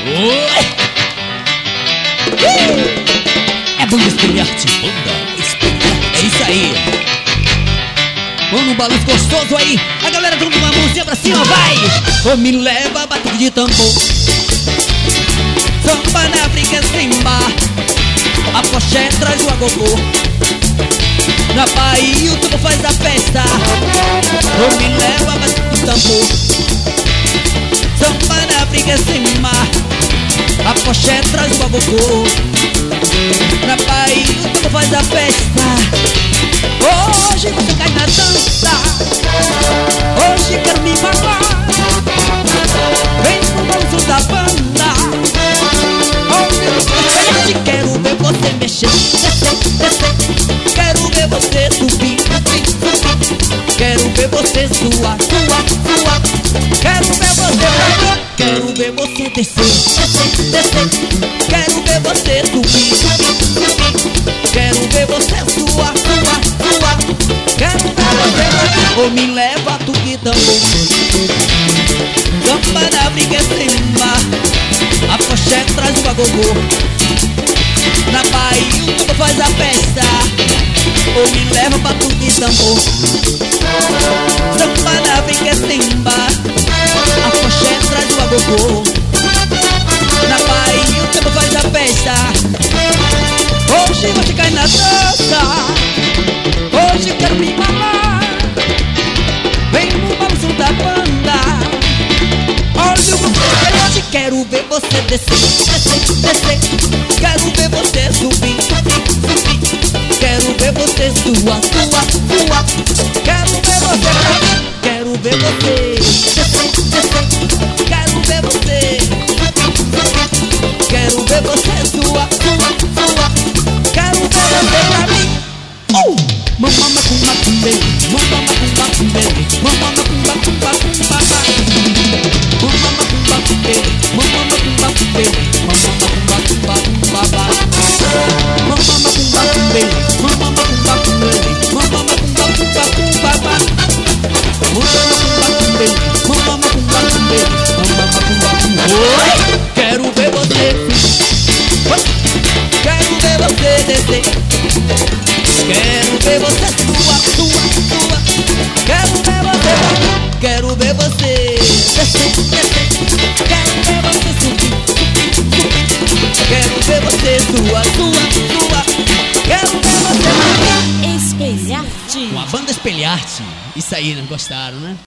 Oi! É banda Espelharte, banda Espelharte. É isso aí. Vamos num balanço gostoso aí. A galera dando uma mãozinha pra cima, vai! Ô, me leva, batuque de tambor. Samba na briga sem bar. A poché traz o agogô. Na Bahia o tubo faz a festa. Ô, me leva, batuque de tambor. Samba na briga sem mar. A poché traz o agogô. Na Bahia o tubo faz a festa. Hoje você cai na dança. Hoje quero me falar. Vem no balanço da banda. Hoje quero ver você mexer. Descer. Quero ver você subir. Quero ver você suar. Quero ver você pra mim. Quero ver você descer. Quero ver você subir. Quero ver você suar. Quero ver você pra mim. Ou me leva tu que tambor. Samba na briga sem mar. A poché traz o agogô. Na Bahia o tubo faz a festa. Ou me leva pra tu que tambor. Samba na briga sem mar. A poché traz o agogô. Na Bahia o tubo faz a festa. Hoje você cai na dança. Hoje quero me falar. Vem no balanço da banda. Olha o você, hoje quero ver você descer. Quero ver você subir. Quero ver você suar. Quero ver você pra mim. Quero ver você descer. Quero ver você. Quero ver você suar. Quero ver você pra mim. Mamama kumba kumbe, mamama kumba kumbe, mamama kumba kumba kumba. Mamama kumba kumbe, mamama kumba kumbe, mamama kumba kumba kumba. Mamama kumba kumbe, mamama kumba kumbe, mamama kumba kumba kumba. Mamama kumba kumbe, mamama kumba kumbe, mamama kumba kumba. Oi! Quero ver você. Quero ver você descer. Quero ver você sua. Quero ver você. Quero ver você descer. Quero ver você subir. Quero ver você sua. Quero ver você Espelharte. com a banda Espelharte. Isso aí, não gostaram, né?